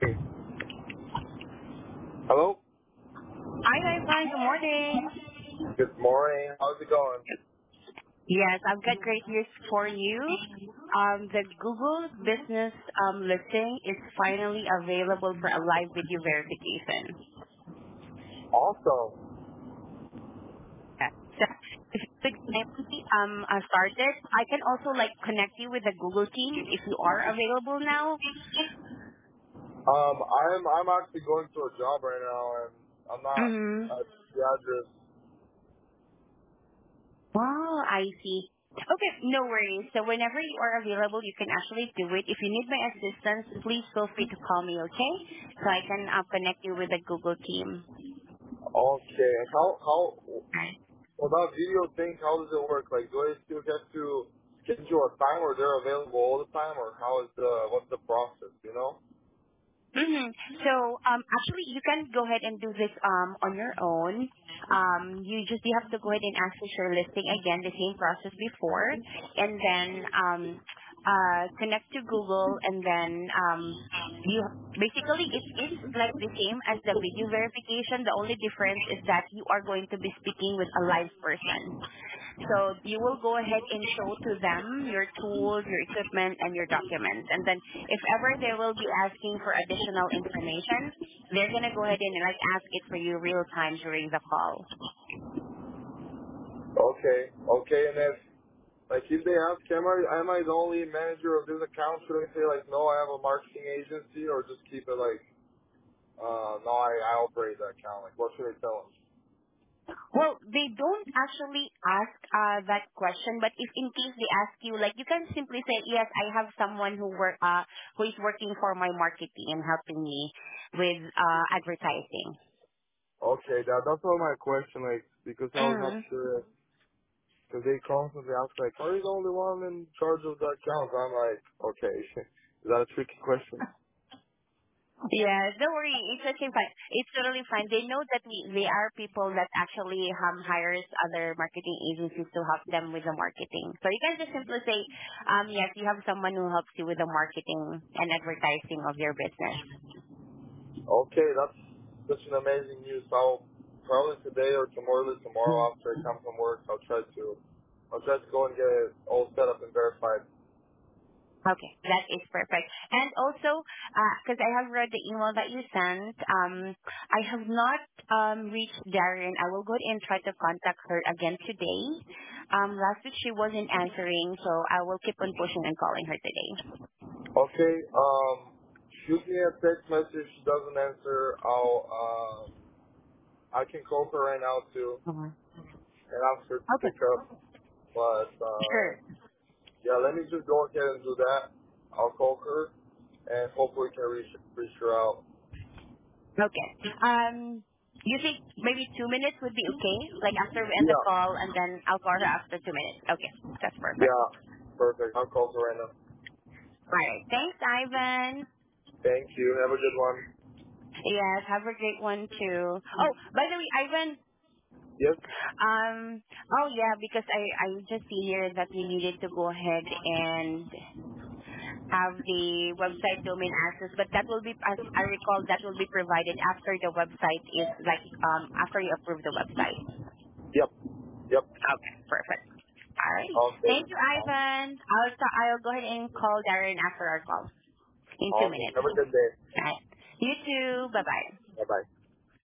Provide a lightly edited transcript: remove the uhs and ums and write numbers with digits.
Hello. Hi, Ivan. Good morning. Good morning. How's it going? Yes, I've got great news for you. The Google Business listing is finally available for a live video verification. Awesome. Yeah. So if you could kindly, started, I can also like connect you with the Google team if you are available now. I'm actually going to a job right now, and I'm not Mm-hmm. at the address. Wow, I see. Okay, no worries. So whenever you are available, you can actually do it. If you need my assistance, please feel free to call me, okay? So I can connect you with the Google team. Okay. How Right. for that video thing? How does it work? Like, do I still get to schedule a time, or they're available all the time, or how is the what's the process? You know? Mm-hmm. So actually, you can go ahead and do this on your own. You have to go ahead and access your listing again, the same process before, and then connect to Google, and then you basically it is like the same as the video verification. The only difference is that you are going to be speaking with a live person. So you will go ahead and show to them your tools, your equipment, and your documents. And then if ever they will be asking for additional information, they're going to go ahead and like ask it for you real time during the call. Okay. Okay. And if they ask, am I the only manager of this account? Should I say like, no, I have a marketing agency, or just keep it like, no, I operate that account. Like, what should I tell them? Well, they don't actually ask that question, but if in case they ask you, like you can simply say, yes, I have someone who is working for my marketing and helping me with advertising. Okay, that's all my question, like, because I was not Mm. sure, because they constantly ask, like, are you the only one in charge of that account? I'm like, okay, is that a tricky question? Yeah, don't worry. It's okay, fine. It's totally fine. They know that they are people that actually hires other marketing agencies to help them with the marketing. So you can just simply say, yes, you have someone who helps you with the marketing and advertising of your business. Okay, that's such an amazing news. I'll probably today or Mm. tomorrow after I come from work, I'll try to go and get it all set up and verified. Okay, that is perfect. And also, because I have read the email that you sent, I have not reached Darren. I will go and try to contact her again today. Last week she wasn't answering, so I will keep on pushing and calling her today. Okay, shoot me a text message. She doesn't answer. I can call her right now too Mhm. and ask her to Okay, pick up. But sure. yeah, let me just go ahead and do that. I'll call her and hopefully can reach her out. Okay. You think maybe 2 minutes would be okay? Like after we end the Yeah, call, and then I'll call her after 2 minutes. Okay, that's perfect. yeah, perfect. I'll call her right now. All right. Thanks, Ivan. Thank you. Have a good one. Yes, have a great one too. Oh, by the way, Ivan, Yes. oh yeah, because I just see here that we needed to go ahead and have the website domain access, but that will be, as I recall, that will be provided after the website is like, after you approve the website. Yep. Yep. Okay, perfect. All right. Okay. Thank you, Ivan. I'll go ahead and call Darren after our call in two Awesome. minutes. Have a good day. All right. You too. Bye bye.